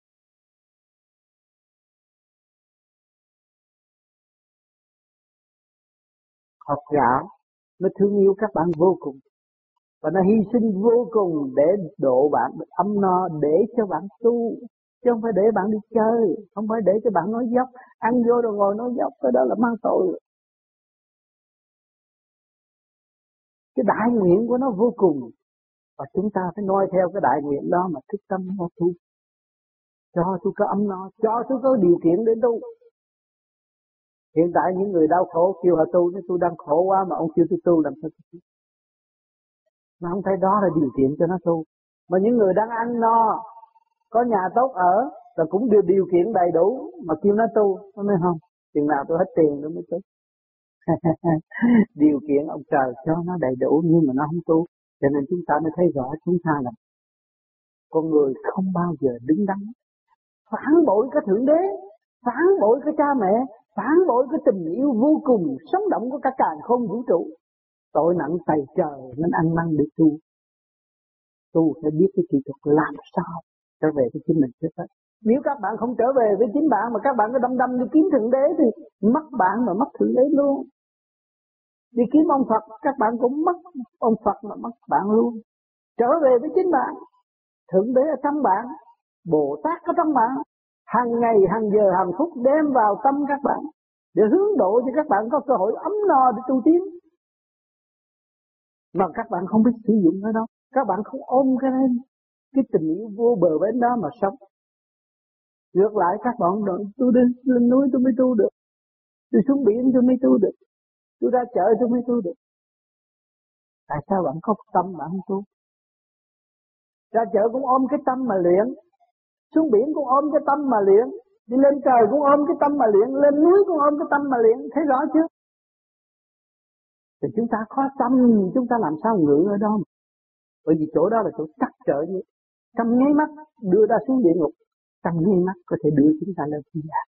[SPEAKER 3] Học giả nó thương yêu các bạn vô cùng, và nó hy sinh vô cùng để độ bạn ấm no, để cho bạn tu, chứ không phải để bạn đi chơi, không phải để cho bạn nói dốc, ăn vô rồi ngồi nói dốc, cái đó là mang tội. Cái đại nguyện của nó vô cùng, và chúng ta phải nói theo cái đại nguyện đó mà thức tâm nó tu. Cho tôi có ấm no, cho tôi có điều kiện để tu. Hiện tại những người đau khổ kêu họ tu, nếu tôi đang khổ quá mà ông kêu tôi tu làm sao tôi tu? Mà không thấy đó là điều kiện cho nó tu. Mà những người đang ăn no, có nhà tốt ở, rồi cũng điều điều kiện đầy đủ mà kêu nó tu, nó nói không, chừng nào tôi hết tiền tôi mới tu. Điều kiện ông trời cho nó đầy đủ nhưng mà nó không tu, Cho nên chúng ta mới thấy rõ chúng ta là con người không bao giờ đứng đắn, phản bội cái Thượng Đế, phản bội cái cha mẹ, phản bội cái tình yêu vô cùng sống động của cả càn khôn vũ trụ. Tội nặng tày trời nên ăn năn để tu. Tu phải biết cái kỹ thuật làm sao trở về với chính mình trước hết. Nếu các bạn không trở về với chính bạn mà các bạn cứ đâm đâm đi kiếm Thượng Đế thì mất bạn mà mất Thượng Đế luôn. Đi kiếm ông Phật các bạn cũng mất ông Phật mà mất bạn luôn. Trở về với chính bạn, Thượng Đế ở trong bạn, Bồ Tát ở trong bạn, hàng ngày hàng giờ hàng phút đem vào tâm các bạn để hướng độ cho các bạn có cơ hội ấm no để tu tiến. Mà các bạn không biết sử dụng nó đâu, các bạn không ôm cái này, cái tình yêu vô bờ bến đó mà sống. Ngược lại các bạn nói tôi đi lên núi tôi mới tu được, tôi xuống biển tôi mới tu được, tôi ra chợ tôi mới tu được. Tại sao bạn có tâm bạn không tu? Ra chợ cũng ôm cái tâm mà luyện, xuống biển cũng ôm cái tâm mà luyện, đi lên trời cũng ôm cái tâm mà luyện, lên núi cũng ôm cái tâm mà luyện, thấy rõ chưa? Thì chúng ta có tâm, chúng ta làm sao ngự ở đó? Bởi vì chỗ đó là chỗ trắc trở như trong nháy mắt đưa ta xuống địa ngục, trong nháy mắt có thể đưa chúng ta lên thiên đàng.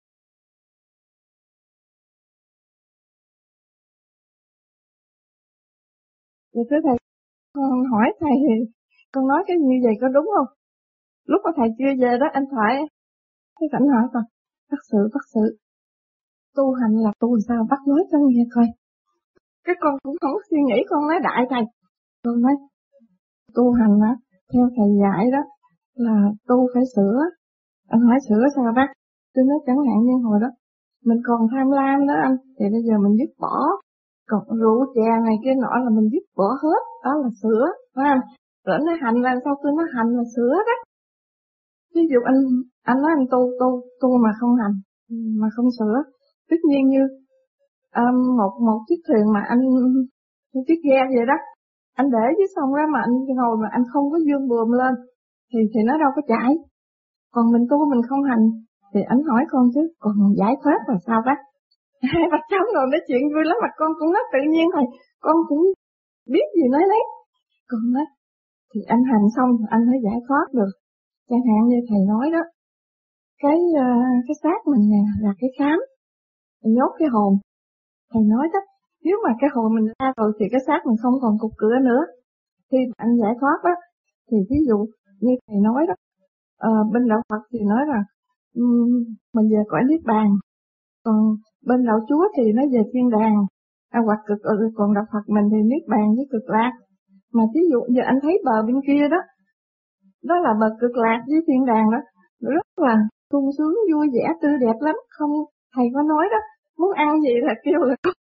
[SPEAKER 6] Vậy thưa thầy, con hỏi thầy thì con nói cái như vậy có đúng không? Lúc mà thầy chưa về đó anh Thoại, cái cảnh hỏi con, bác sự, bác sự, tu hành là tu sao bác nói cho nghe coi. Cái con cũng không có suy nghĩ, con nói đại thầy. Con nói, tu hành á, theo thầy dạy đó, là tu phải sửa. Anh hỏi sửa sao bác? Tôi nói chẳng hạn như hồi đó, mình còn tham lam đó anh, thì bây giờ mình dứt bỏ. Còn rượu chè này kia nọ là mình dứt bỏ hết, đó là sửa, phải không? Rồi nó hành là sao tôi nói hành là sửa đó. Ví dụ anh anh nói anh tu tu tu mà không hành, mà không sửa, tất nhiên như um, một một chiếc thuyền mà anh một chiếc ghe vậy đó, anh để dưới sông ra mà anh ngồi mà anh không có dương buồm lên, thì thì nó đâu có chạy. Còn mình tu mình không hành, thì anh hỏi con chứ, còn giải thoát là sao bác? Hai bác cháu ngồi nói chuyện vui lắm mà con cũng nói tự nhiên thầy, con cũng biết gì nói lấy. Con nói, thì anh hành xong anh mới giải thoát được. Chẳng hạn như thầy nói đó, cái uh, cái xác mình nè là cái khám, mình nhốt cái hồn. Thầy nói đó, nếu mà cái hồn mình ra rồi thì cái xác mình không còn cục cửa nữa. Khi anh giải thoát đó, thì ví dụ như thầy nói đó, uh, bên đạo Phật thì nói là um, mình về cõi niết bàn, còn bên đạo Chúa thì nó về thiên đàng, à, hoặc cực, còn đạo Phật mình thì niết bàn với cực lạc. Mà ví dụ như anh thấy bờ bên kia đó, đó là bờ cực lạc với thiên đàng đó, rất là sung sướng vui vẻ tươi đẹp lắm. Không, thầy có nói đó, muốn ăn gì là kêu là có.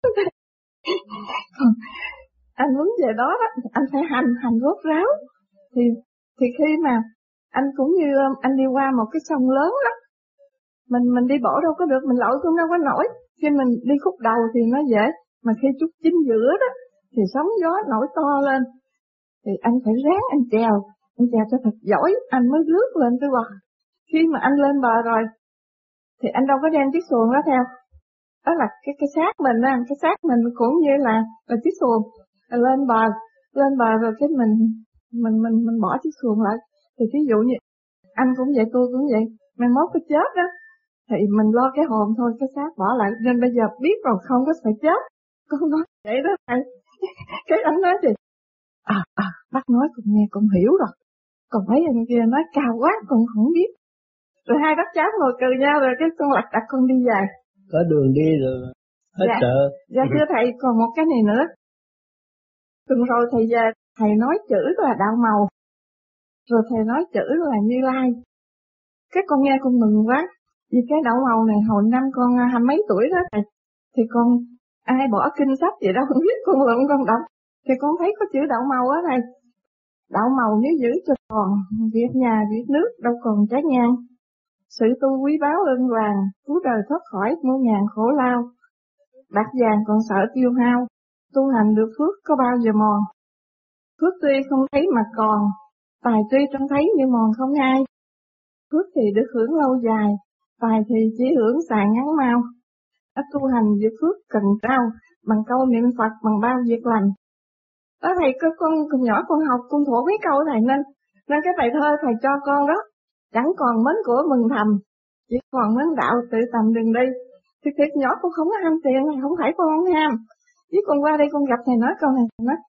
[SPEAKER 6] Anh muốn về đó đó, anh phải hành hành rốt ráo. Thì thì khi mà anh cũng như anh đi qua một cái sông lớn đó, mình mình đi bộ đâu có được, mình lội cũng đâu có nổi. Khi mình đi khúc đầu thì nó dễ, mà khi chút chính giữa đó thì sóng gió nổi to lên, thì anh phải ráng anh chèo, anh chèo cho thật giỏi anh mới lướt lên cái bờ. Khi mà anh lên bờ rồi thì anh đâu có đem chiếc xuồng đó theo, đó là cái cái xác mình á, cái xác mình cũng như là là chiếc xuồng. Lên bờ lên bờ rồi cái mình mình mình mình bỏ chiếc xuồng lại. Thì ví dụ như anh cũng vậy, tôi cũng vậy, mai mốt cái chết đó thì mình lo cái hồn thôi, cái xác bỏ lại. Nên bây giờ biết rồi không có phải chết. Con nói vậy đó thầy. Cái anh nói thì à à bác nói con nghe con hiểu rồi, còn mấy anh kia nói cao quá con không biết. Rồi hai bác cháu ngồi cười nhau rồi cái con lật đặt con đi về.
[SPEAKER 2] Có đường đi rồi hết
[SPEAKER 6] dạ.
[SPEAKER 2] sợ.
[SPEAKER 6] Dạ thưa thầy, còn một cái này nữa. Tuần rồi thầy về thầy nói chữ là đạo màu, rồi thầy nói chữ là Như Lai. Cái con nghe con mừng quá, vì cái đạo màu này hồi năm con hai mấy tuổi đó thầy, thì con ai bỏ kinh sách gì đâu không biết, con lượm con đọc thì con thấy có chữ đạo màu á thầy. Đạo màu nếu giữ cho còn việc nhà việc nước đâu còn trái ngang. Sự tu quý báu ơn vàng, cứu đời thoát khỏi muôn ngàn khổ lao. Bạc vàng còn sợ tiêu hao, tu hành được phước có bao giờ mòn. Phước tuy không thấy mà còn, tài tuy trông thấy nhưng mòn không ai. Phước thì được hưởng lâu dài, tài thì chỉ hưởng xài ngắn mau. Đã tu hành việc phước cần trao, bằng câu niệm Phật bằng bao việc lành. Đó thầy, con, con, con nhỏ con học, con thuộc mấy câu thầy nên, nên cái bài thơ thầy cho con đó, chẳng còn mến của mừng thầm, chỉ còn mến đạo tự tầm đừng đi. Thì thiệt nhỏ con không có ham tiền, không phải con không ham. Chứ con qua đây con gặp thầy nói câu này, thầy nói,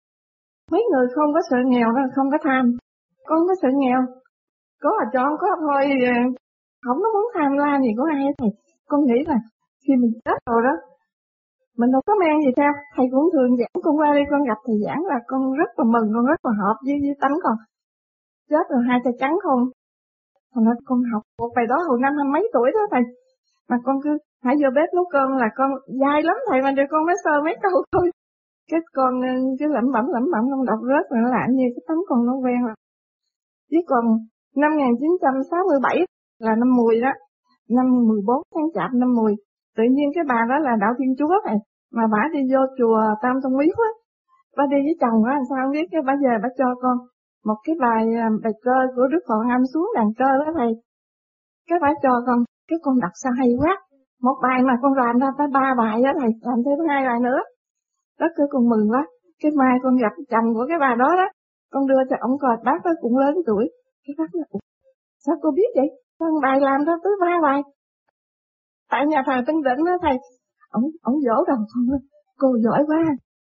[SPEAKER 6] mấy người không có sợ nghèo đó, không có tham. Con không có sợ nghèo, có là cho có thôi, không có muốn tham lam gì của ai thầy. Con nghĩ là khi mình chết rồi đó, mình đâu có mang gì theo. Thầy cũng thường giảng, con qua đây con gặp thầy giảng là con rất là mừng, con rất là hợp với, với tánh con. Chết rồi hai tay trắng không. Thầy nói con học một bài đó hồi năm hai mấy tuổi đó thầy. Mà con cứ hãy vô bếp nấu cơm là con dai lắm thầy, mà rồi con mới sơ mấy câu thôi. Cái con cứ lẩm bẩm lẩm bẩm con đọc rớt rồi nó làm như cái tấm con nó quen rồi. Chứ còn năm một nghìn chín trăm sáu mươi bảy là năm Mùi đó, năm mười bốn tháng Chạp năm Mùi, tự nhiên cái bà đó là đạo Thiên Chúa này, mà bà đi vô chùa Tam Tông Miếu á, bà đi với chồng á, làm sao không biết, cái bà về bà cho con một cái bài bài cơ của Đức Phật Âm xuống đàn cơ đó thầy. Cái bà cho con, cái con đọc sao hay quá, một bài mà con làm ra tới ba bài đó thầy, làm thêm hai bài nữa. Đó cứ con mừng quá, cái mai con gặp chồng của cái bà đó đó, con đưa cho ông coi, bác đó cũng lớn tuổi, cái bác nói, sao cô biết vậy? Con bài làm ra tới ba bài. Tại nhà thờ Tân Định đó thầy, ông ông dỗ đầu con, cô giỏi quá.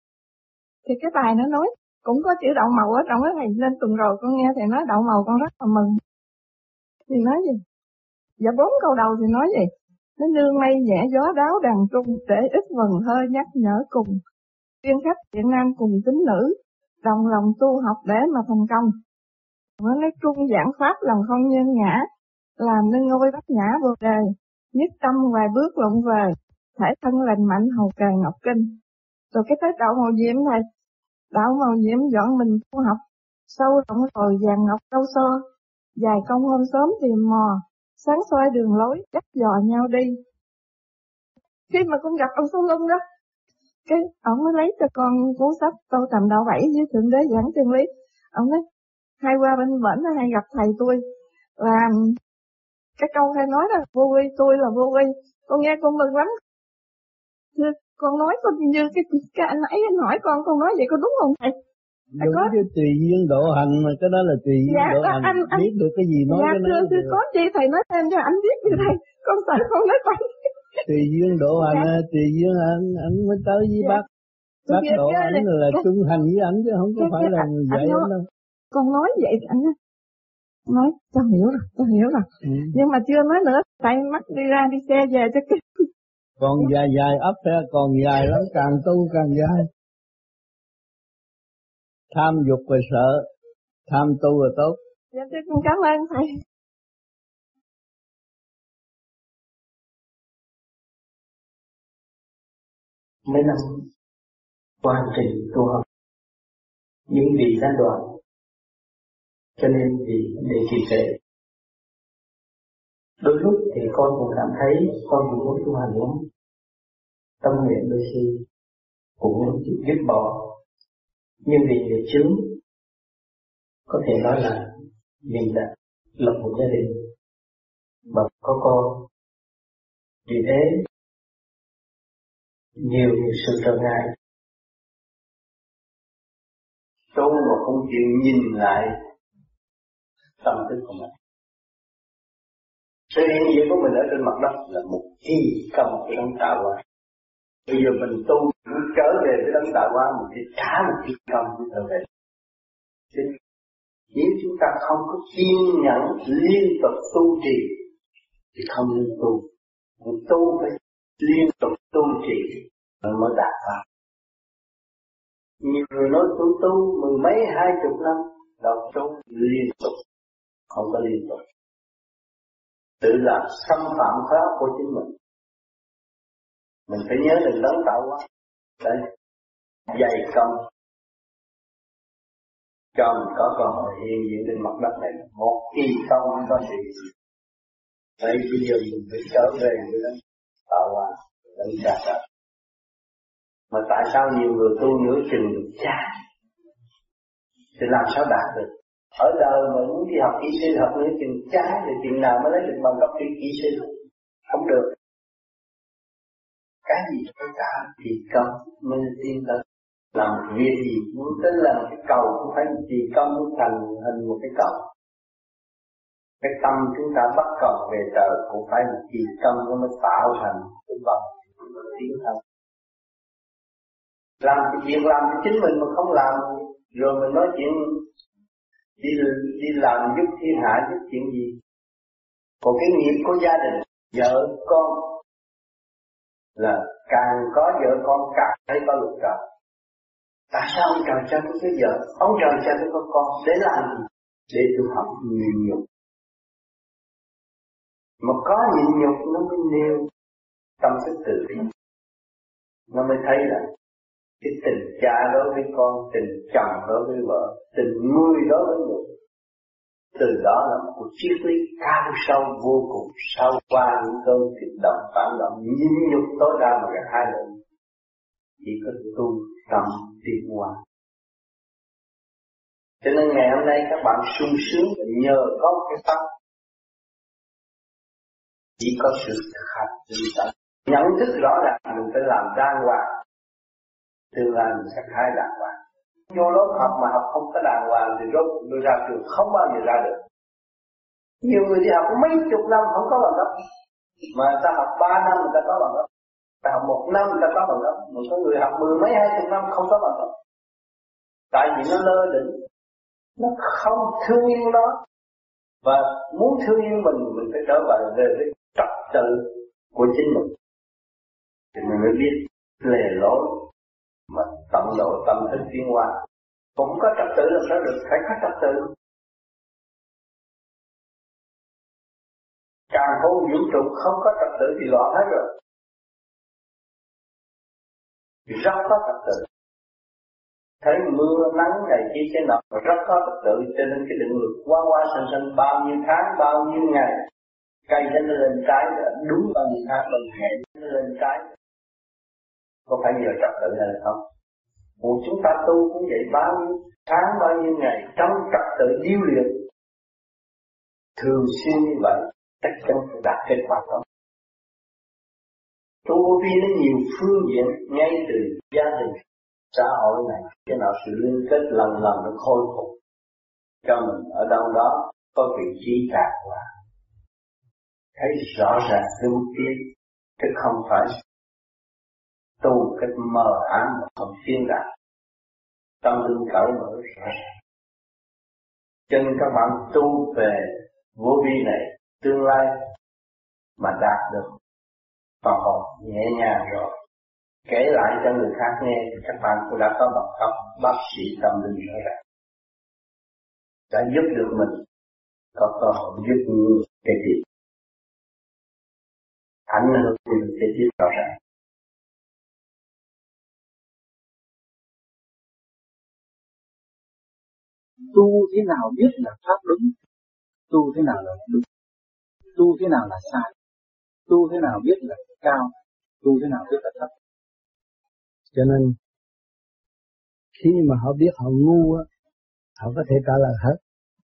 [SPEAKER 6] Thì cái bài nó nói, cũng có chữ đậu màu ở trong đó thầy, nên tuần rồi con nghe thầy nói đậu màu con rất là mừng. Thì nói gì? Dạ bốn câu đầu thì nói gì? Nó nương mây nhẹ gió đáo đàn trung, để ít vần hơi nhắc nhở cùng. Tiên khách Việt Nam cùng tín nữ, đồng lòng tu học để mà thành công. Nó nói trung giảng pháp lòng không nhân ngã, làm nên ngôi bát nhã vô đề, nhất tâm vài bước lộn về, thể thân lành mạnh hầu kề ngọc kinh. Rồi cái tới đạo màu diệm này, đạo màu diệm dọn mình tu học, sâu rộng rồi vàng ngọc đâu so, dài công hôm sớm tìm mò, sáng soi đường lối dắt dò nhau đi. Khi mà con gặp ông Số Lung đó, cái ông mới lấy cho con cuốn sách Tô Tầm Đạo Bảy với Thượng Đế Giảng Chân Lý. Ông nói, hay qua bên bển hay gặp thầy tôi, là cái câu hay nói là vô vi, tôi là vô vi. Con nghe con mừng lắm. Con nói con như cái, cái anh ấy anh hỏi con, con nói vậy có đúng không thầy?
[SPEAKER 2] Đúng có... cái tùy duyên độ hành mà, cái đó là tùy duyên
[SPEAKER 6] dạ,
[SPEAKER 2] độ hành,
[SPEAKER 6] anh, anh,
[SPEAKER 2] biết được cái gì nói
[SPEAKER 6] dạ,
[SPEAKER 2] cái
[SPEAKER 6] thưa,
[SPEAKER 2] nói.
[SPEAKER 6] thưa, có gì thầy nói thêm cho anh biết như thầy, con sợ con nói bậy.
[SPEAKER 2] Tùy duyên độ hành, dạ. Tùy duyên anh, anh mới tới với dạ. bác. Bác độ ảnh là cái... trung hành với ảnh chứ không có cái, phải cái, là người dạy anh đâu.
[SPEAKER 6] Con nói vậy anh nói cho hiểu rồi, cho hiểu rồi. Ừ. Nhưng mà chưa nói nữa, tay mắt đi ra đi xe về cho cái.
[SPEAKER 2] Còn dài dài ấp ra, còn dài lắm, càng tu càng dài. Tham dục và sợ, tham tu là tốt.
[SPEAKER 6] Dạ tôi cũng cảm ơn thầy.
[SPEAKER 7] Mấy năm quá trình tu học, những vị gián đoạn, cho nên vì để trì trệ. Đôi lúc thì con cũng cảm thấy con cũng muốn tu hành lắm, tâm nguyện đôi khi cũng muốn chịu dứt bỏ, nhưng vì nghiệp chướng, có thể nói là mình đã lập một gia đình và có con, vì thế nhiều nhiều sự trở ngại.
[SPEAKER 1] Tu mà không chịu nhìn lại tâm thức của mình, sự hiện diện của mình ở trên mặt đất là một kỳ công của đấng tạo hóa. Bây giờ mình tu muốn trở về với đấng tạo hóa, mình phải trả một kỳ công để trở về. Chứ nếu chúng ta không có kiên nhẫn liên tục tu trì thì không nên tu. Mình tu phải liên tục tu trì mình mới đạt pháp. Nhiều người nói tu tu mười mấy hai chục năm, đâu tu liên tục, không có liên tục. Tự làm xâm phạm pháp của chính mình. Mình phải nhớ đừng đấng tạo hóa. Đấy, dày công cho mình có cơ hội hiện diện trên mặt đất này, một kỳ công có sự. Vậy bây giờ mình phải trở về với đấng tạo hóa, đấng cha trời. Mà tại sao nhiều người tu nửa chừng được cha? Thì làm sao đạt được? Ở đời mà muốn đi học kỹ sư, học nửa chừng cha, thì chừng nào mới lấy được bằng cấp kỹ kỹ sư? Không được. Cái gì tất cả thì công mới tiến tới.
[SPEAKER 7] Làm việc gì muốn tới làm cái cầu cũng phải trì công muốn thành hình một cái cầu. Cái tâm chúng ta bắt cầu về trời cũng phải là trì công nó mới tạo thành cái vòng tiến thân. Làm cái việc làm cho chính mình mà không làm, rồi mình nói chuyện đi đi làm giúp thiên hạ giúp chuyện gì? Còn cái nghiệp của gia đình, vợ con là càng có vợ con càng thấy có luật trời. Tại sao ông trời cho tôi cái vợ, ông trời cho tôi có con, để làm gì? Để tôi học nhịn nhục. Mà có nhịn nhục nó mới nêu tâm thức tự bi, nó mới thấy là cái tình cha đối với con, tình chồng đối với vợ, tình người đối với người. Từ đó là một cuộc triết lý cao sâu vô cùng, sâu qua những cơn kích động phản động, nhịn nhục tối đa mà cả hai lần. Chỉ có tu tâm tiến hóa. Cho nên ngày hôm nay các bạn sung sướng nhờ có cái pháp. Chỉ có sự thực hành tinh tấn, nhận thức rõ ràng mình phải làm đàng hoàng, tương lai mình sẽ khai đàng hoàng. Vô lớp học mà học không có đàng hoàng thì rốt đưa ra trường không bao giờ ra được. Nhiều người đi học mấy chục năm không có bằng cấp, mà ta học ba năm người ta có bằng cấp, ta học một năm người ta có bằng cấp, một số người học mười mấy hai chục năm không có bằng cấp. Tại vì nó lơ đỉnh, nó không thương yêu nó, và muốn thương yêu mình mình phải trở về về với trật tự của chính mình, thì mình mới biết lề lối mà tận độ tâm thức tiến hóa. Cũng có trật tự làm sao được, phải có trật tự. Càng hôn vũ trụ không có trật tự thì loạn hết rồi. Thì rất có trật tự. Thấy mưa nắng này kia cái nọ rất có trật tự, cho nên cái định luật qua qua sanh sanh bao nhiêu tháng bao nhiêu ngày, cây nó lên trái đúng bao nhiêu tháng bao nhiêu ngày nó lên trái. Có phải nhờ trật tự hay không? Một chúng ta tu cũng vậy, bao nhiêu tháng bao nhiêu ngày trong trật tự điêu luyện thường xuyên như vậy, chắc chắn phải đạt kết quả đó. Tu vô vi nó nhiều phương diện, ngay từ gia đình, xã hội này, cái nào sự liên kết lần lần nó khôi phục cho mình ở đâu đó có vị trí đạt quả. Thấy rõ ràng cái bước tiến, chứ không phải tu cách mờ ám mà không tiến đạt. Tâm linh cởi mở rõ ràng. Cho nên các bạn tu về vô vi này, tương lai mà đạt được phần hồn nhẹ nhàng rồi, kể lại cho người khác nghe thì các bạn cũng đã có bằng cấp bác sĩ tâm linh rõ ràng, đã giúp được mình có cơ hội giúp nhiều cái gì ảnh hưởng đến cái gì rõ ràng.
[SPEAKER 8] Tu thế nào biết là pháp đúng, tu thế nào là đúng, tu thế nào là sai, tu thế nào biết là cao, tu thế nào biết là thấp.
[SPEAKER 3] Cho nên khi mà họ biết họ ngu á, họ có thể trả lời hết.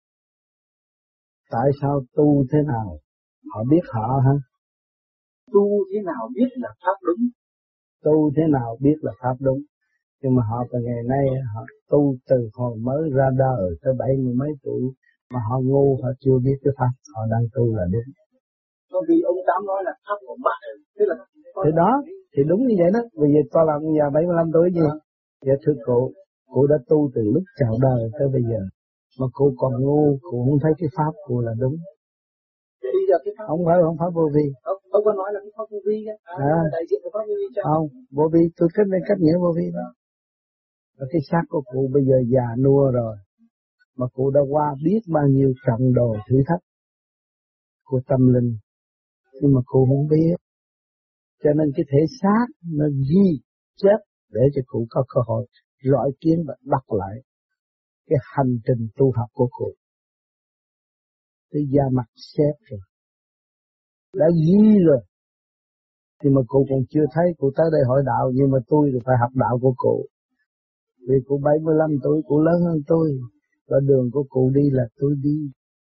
[SPEAKER 3] Tại sao tu thế nào họ biết họ hả?
[SPEAKER 8] Tu thế nào biết là pháp đúng,
[SPEAKER 3] tu thế nào biết là pháp đúng. Nhưng mà họ từ ngày nay họ tu từ hồi mới ra đời tới bảy mươi mấy tuổi mà họ ngu, họ chưa biết cái pháp họ đang tu là đúng.
[SPEAKER 8] Bởi vì ông Tám nói là pháp của bạn, tức là
[SPEAKER 3] thì đó thì đúng như vậy đó. Bây giờ con làm giờ bảy mươi lăm tuổi gì? Dạ thưa cụ, cụ đã tu từ lúc chào đời tới bây giờ mà cụ còn ngu, cụ không thấy cái pháp cụ là đúng.
[SPEAKER 8] Bây giờ cái pháp
[SPEAKER 3] không phải không pháp vô vi.
[SPEAKER 8] Ông, ông có nói là cái pháp vô vi á, à, à, đại diện của pháp vô vi cho
[SPEAKER 3] không vô vi, tôi kết nên cách nghĩa vô vi đó. Và cái xác của cụ bây giờ già nua rồi, mà cụ đã qua biết bao nhiêu trận đồ thử thách của tâm linh, nhưng mà cụ không biết. Cho nên cái thể xác nó ghi chết để cho cụ có cơ hội rọi kiến và đọc lại cái hành trình tu học của cụ. Tới da mặt xếp rồi, đã ghi rồi, thì mà cụ còn chưa thấy. Cụ tới đây hỏi đạo, nhưng mà tôi thì phải học đạo của cụ. Vì cụ bảy mươi lăm tuổi, cụ lớn hơn tôi, và đường của cụ đi là tôi đi.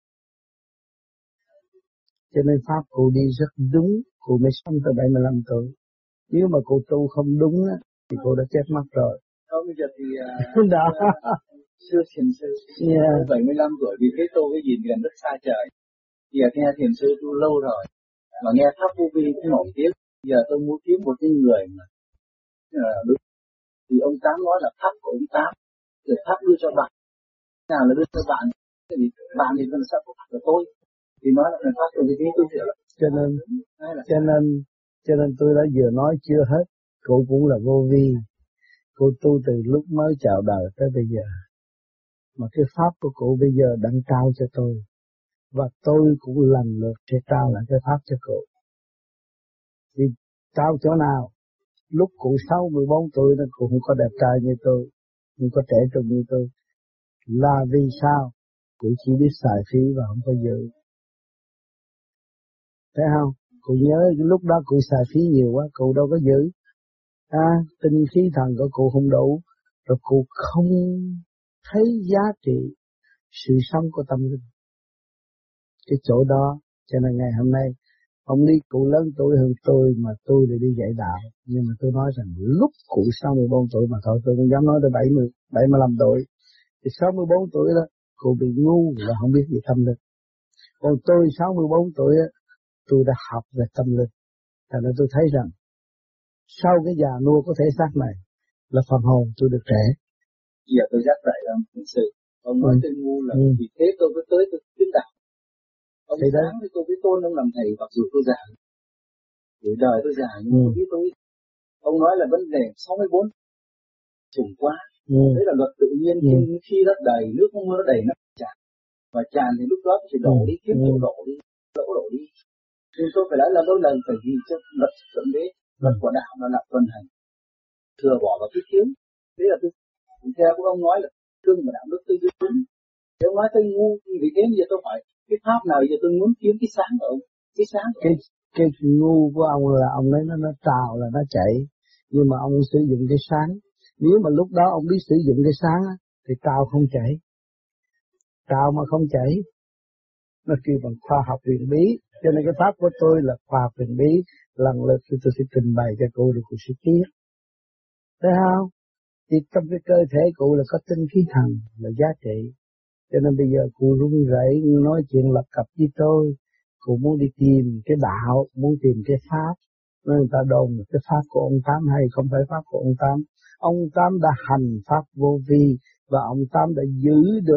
[SPEAKER 3] Cho nên pháp cụ đi rất đúng, cụ mới sống tới bảy mươi lăm tuổi. Nếu mà cụ tu không đúng á, thì cụ đã chết mất rồi.
[SPEAKER 8] Không, bây giờ thì
[SPEAKER 3] uh, đó.
[SPEAKER 8] Xưa thiền sư yeah. bảy mươi lăm tuổi vì thế tôi cái nhìn gần rất xa trời. Giờ nghe thiền sư tôi lâu rồi mà nghe pháp vô vi cũng nổi tiếng. Giờ tôi muốn kiếm một cái người mà uh, đúng thì ông Tám nói là pháp của ông Tám rồi pháp đưa cho bạn, nào là đưa cho bạn thì bạn thì làm sao có pháp của tôi thì nói là pháp của cái tôi hiểu là
[SPEAKER 3] cho nên là... cho nên cho nên tôi đã vừa nói chưa hết, cô cũng là vô vi, cô tu từ lúc mới chào đời tới bây giờ, mà cái pháp của cô bây giờ đang trao cho tôi và tôi cũng lần lượt sẽ trao lại cái pháp cho cô. Thì trao chỗ nào? Lúc cụ sáu mươi bốn tuổi nó cũng không có đẹp trai như tôi, không có trẻ trung như tôi. Là vì sao? Cụ chỉ biết xài phí và không có giữ. Thấy không? Cụ nhớ cái lúc đó cụ xài phí nhiều quá, cụ đâu có giữ. À, tinh khí thần của cụ không đủ, rồi cụ không thấy giá trị sự sống của tâm linh. Cái chỗ đó, cho nên ngày hôm nay ông đi cụ lớn tuổi hơn tôi mà tôi lại đi dạy đạo, nhưng mà tôi nói rằng lúc cụ sáu mươi bốn tuổi mà thôi, tôi không dám nói tới bảy mươi, bảy mươi lăm tuổi. Thì sáu mươi bốn tuổi đó, cụ bị ngu và không biết gì tâm linh. Còn tôi sáu mươi bốn tuổi á, tôi đã học về tâm linh. Thành ra tôi thấy rằng sau cái già nua có thể xác này là phần hồn tôi được trẻ.
[SPEAKER 8] Giờ tôi nhắc lại ông thiền sư, ông nói ừ. tôi ngu là ừ. vì thế tôi mới tới tôi tiến đạo. Ông thì sáng với tôi với tôn ông làm thầy mặc dù tôi già, tuổi đời tôi già nhưng ừ. tôi tôi ông nói là vấn đề sáu mươi bốn trùng quá, ừ. đấy là luật tự nhiên. Ừ. Khi khi đất đầy nước mưa nó đầy nó tràn và tràn thì lúc đó chỉ đổ ừ. đi kiếm ừ. chỗ đổ đi đổ đổ đi. Nhưng tôi phải nói là đôi lần phải ghi cho luật thượng đế, luật của đạo là lập tuần hành, thừa bỏ vào cái kiếm. Thế là tôi theo của ông nói là cương và đạo đức tôi đúng. Nếu nói tôi ngu vì thế bây giờ tôi hỏi cái pháp nào giờ tôi muốn kiếm cái sáng của ông, cái sáng của
[SPEAKER 3] cái
[SPEAKER 8] ông.
[SPEAKER 3] Cái ngu của ông là ông ấy nó nó trào là nó chảy, nhưng mà ông sử dụng cái sáng. Nếu mà lúc đó ông biết sử dụng cái sáng á, thì trào không chảy, trào mà không chảy, nó kêu bằng khoa học huyền bí. Cho nên cái pháp của tôi là khoa học huyền bí, lần lượt tôi sẽ trình bày cho cô được cô sẽ biết, thấy không? Thì trong cái cơ thể cụ là có tinh khí thần là giá trị. Cho nên bây giờ cụ run rẩy nói chuyện lập cập với tôi, cụ muốn đi tìm cái đạo, muốn tìm cái pháp. Nên người ta đồn cái pháp của ông Tám hay không phải pháp của ông Tám. Ông Tám đã hành pháp vô vi và ông Tám đã giữ được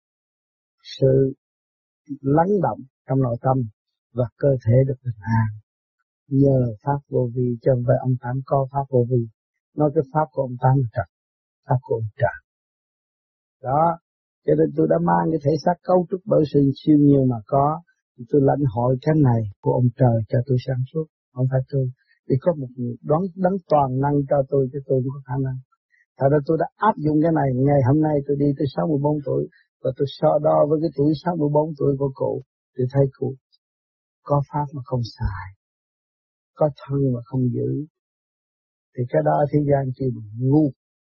[SPEAKER 3] sự lắng động trong nội tâm và cơ thể được bình an nhờ pháp vô vi, chứ không phải ông Tám có pháp vô vi. Nói cái pháp của ông Tám là trật, pháp của ông trời. Đó, cho nên tôi đã mang cái thể xác cấu trúc bởi sự siêu nhiều mà có, tôi lãnh hội cái này của ông trời cho tôi sáng suốt, không phải tôi. Vì có một đoán đấng toàn năng cho tôi, chứ tôi không có khả năng. Thật ra tôi đã áp dụng cái này, ngày hôm nay tôi đi tới sáu mươi bốn tuổi, và tôi so đo với cái tuổi sáu mươi bốn tuổi của cụ, tôi thấy cụ có pháp mà không xài, có thân mà không giữ, thì cái đó thế gian chỉ ngu.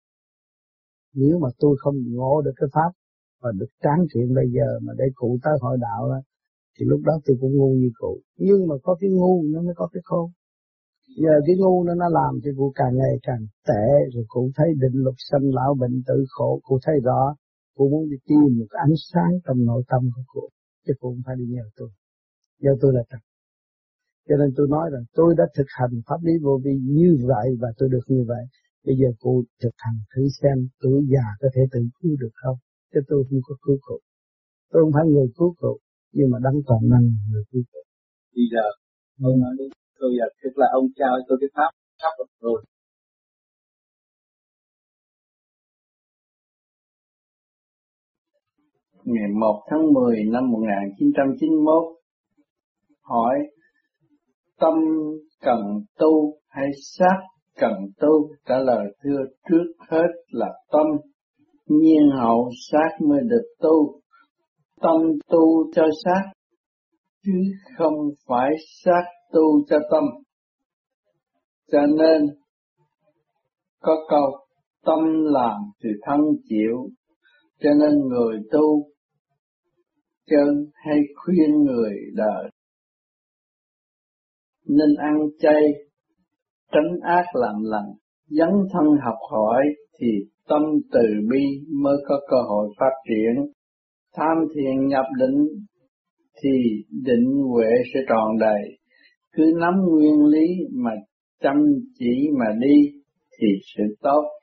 [SPEAKER 3] Nếu mà tôi không ngộ được cái pháp và được tráng kiện bây giờ mà để cụ tới hội đạo đó, thì lúc đó tôi cũng ngu như cụ. Nhưng mà có cái ngu nó mới có cái khôn. Giờ cái ngu nó nó làm cho cụ càng ngày càng tệ, rồi cụ thấy định luật sanh lão bệnh tử khổ, cụ thấy rõ, cụ muốn đi tìm một ánh sáng trong nội tâm của cụ, chứ cụ không phải đi nhờ tôi. Nhờ tôi là thật. Cho nên tôi nói rằng tôi đã thực hành pháp lý vô vi như vậy và tôi được như vậy. Bây giờ cô thực hành thử xem tuổi già có thể tự cứu được không. Chứ tôi không có cứu cụ. Tôi không phải người cứu cụ, nhưng mà đấng toàn năng người cứu cụ.
[SPEAKER 8] Bây giờ ông nói đi, tôi giờ tức là ông trao tôi cái pháp sắp rồi.
[SPEAKER 2] Ngày một tháng mười năm một nghìn chín trăm chín mươi mốt, hỏi tâm cần tu hay xác cần tu? Trả lời thưa trước hết là tâm, nhiên hậu xác mới được tu. Tâm tu cho xác, chứ không phải xác tu cho tâm. Cho nên có câu tâm làm thì thân chịu, cho nên người tu chân hay khuyên người đời nên ăn chay, tránh ác làm lành, dấn thân học hỏi thì tâm từ bi mới có cơ hội phát triển. Tham thiền nhập định thì định huệ sẽ tròn đầy. Cứ nắm nguyên lý mà chăm chỉ mà đi thì sự tốt